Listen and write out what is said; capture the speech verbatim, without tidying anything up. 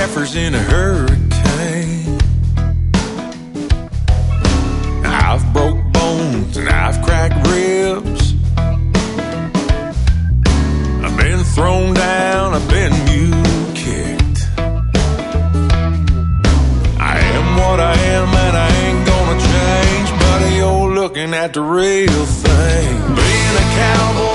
zephyrs in a hurricane. I've broke bones and I've cracked ribs. I've been thrown down, I've been mule-kicked. I am what I am and I ain't gonna change. Buddy, you're looking at the real thing. Being a cowboy